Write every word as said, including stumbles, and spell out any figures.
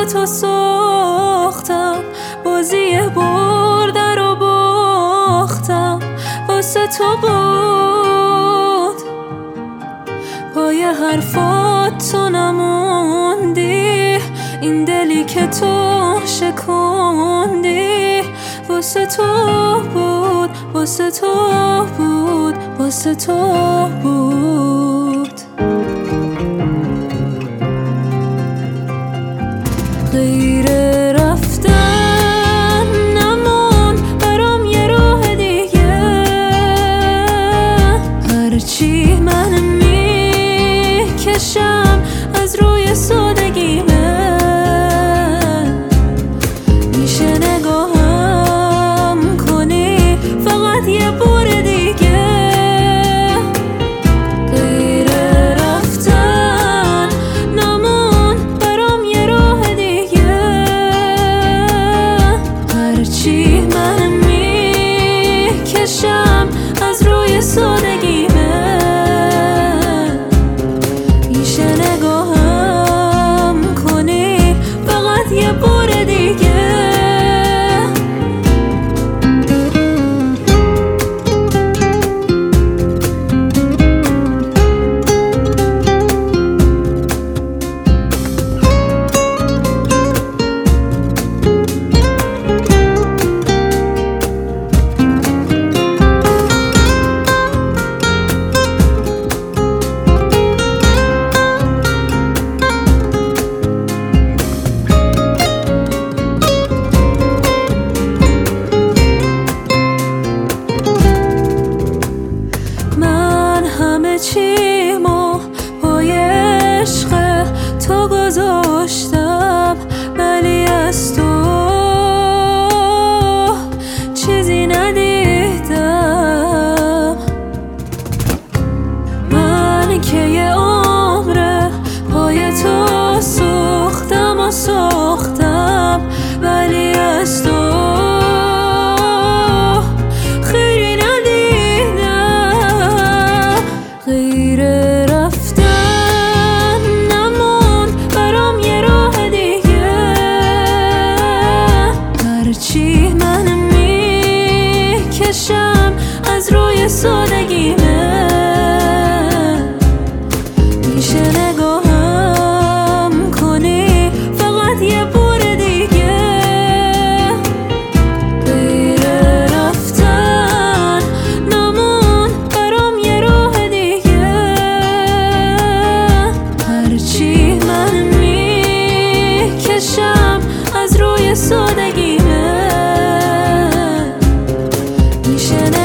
واسه تو ساختم، بازی برده رو باختم واسه تو بود. پای حرفات تو نموندی، این دلی که تو شکوندی واسه تو بود، واسه تو بود، واسه تو بود. غیر رفتن نمون برام یه راه دیگه، هرچی من میکشم از روی سادگیمه، میشه نگاهم کنی فقط یه بار دیگه. غیر رفتن نمون برام یه راه دیگه، هرچی من میکشم از روی سادگیمه، میشه نگاهم کنی فقط یه بار دیگه. چیمو پای عشق تو گذاشتم، ولی از تو چیزی ندیدم. من که یه عمره پای تو سوختم و سوختم، ولی از تو خیلی ندیدم. غیر رفتن نمون برام یه راه دیگه، هرچی من میکشم از روی سادگیمه، میشه نگاهم کنی فقط یه بار دیگه. غیر رفتن نمون برام یه راه دیگه، هرچی من میکشم از روی سادگیمه، میشه